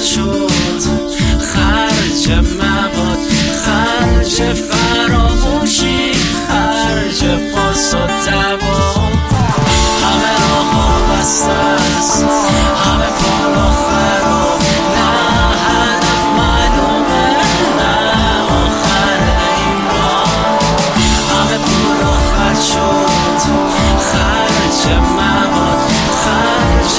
شد، خرج مواد، خرج فراموشی، خرج پاس و دوا. همه راه‌ها بسته است، همه پول آخر و نه هدف معلومه، نه آخر این راه. همه پول آخر شد، خرج مواد، خرج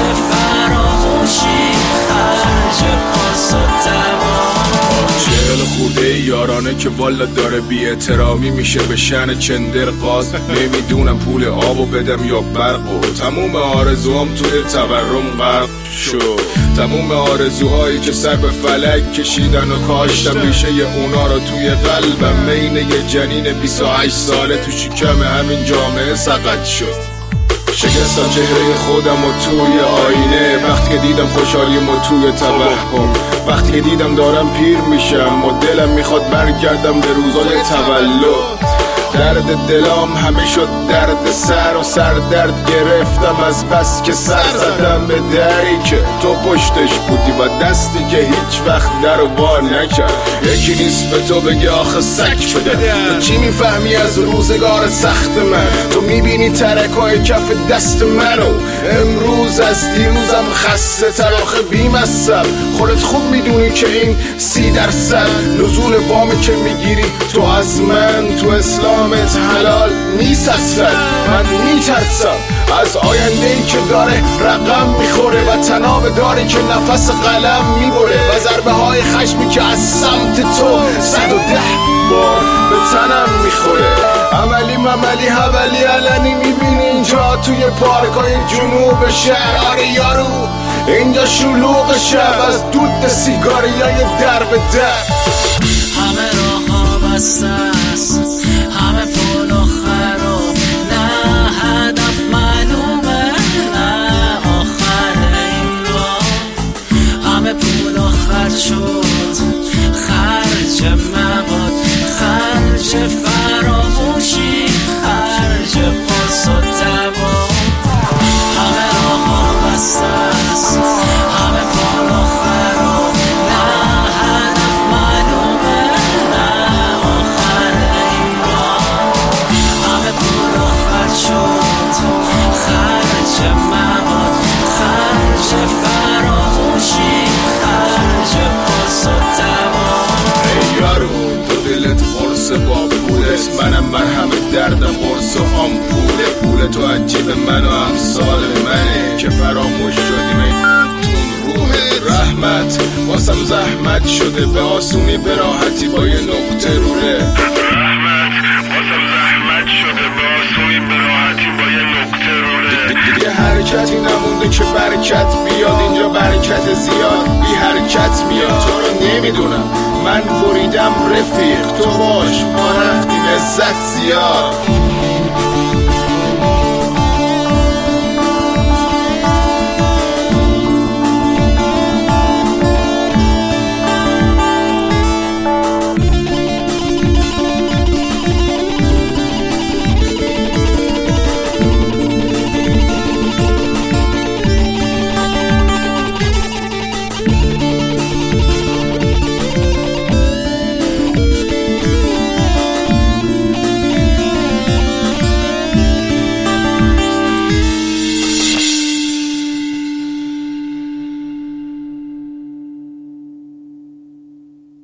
فراموشی، خرج پاس و دوا. چهل خورده یارانه که والا داره بی احترامی میشه به شن چندر قاز. نمیدونم پول آبو بدم یا برقو، تموم آرزوام توی تورم غرق شد. تموم آرزوهایی که سر به فلک کشیدن و کاشتم ریشه اونا رو توی قلبم. مین یه جنین 28 ساله تو شکم همین جامعه سقط شد. شکستم چهره خودم و توی آینه، وقتی که دیدم خوشحالیم و توی توهم، وقتی که دیدم دارم پیر میشم و دلم میخواد برگردم به روزای تولد. درد دلام همه شد درد سر و سر درد گرفتم از بس که سر زدم به دری که تو پشتش بودی و دستی که هیچ وقت در وا نکرد. یکی نیست به تو بگه آخه سک بده، تو چی میفهمی از روزگار سخت من؟ تو میبینی ترکای کف دست منو امروز از دیروزم خسته تر. آخه بیمستم خودت خوب میدونی که این 30% نزول وامی که میگیری تو از من، تو اسلامت حلال نیست اصلا. من میترسم از آینده‌ای که داره رقم میخوره و تناب داری که نفس قلم میبره و ضربه های خشمی که از سمت تو 110 بار به تنم میخوره. عملی حولی علنی میبینی اینجا توی پارکای جنوب شهر. آره یارو اینجا شلوغ شب از دود سیگاریای در به در. همه راه ها بسته است، همه پول آخر و نه هدف معلومه، نه آخر این راه. همه پول آخر شد، خرج مواد، خرج فراموشی، خرج پاس و دوا. همه راه ها بسته است، همه پول آخر و نه هدف معلومه، نه آخر این راه. همه پول آخر شد، خرج مواد، خرج فراموشی، خرج پاس و دوا. ای یارو تو دلت قرص با پولت، منم مرهم دردم قرص و آمپوله. پول تو عجیب من و امثال منه که فراموش شدیم تون روح رحمت. واسم زحمت شده به آسونی به راحتی با یه نقطه روله. واسم زحمت شده به آسونی به راحتی با یه نقطه روله. دیگه حرکتی نمونده که برکت بیاد اینجا، برکت زیاد بی حرکت میاد. تو رو نمیدونم من بریدم رفیق، تو باش ما رفتیم عزت زیاد.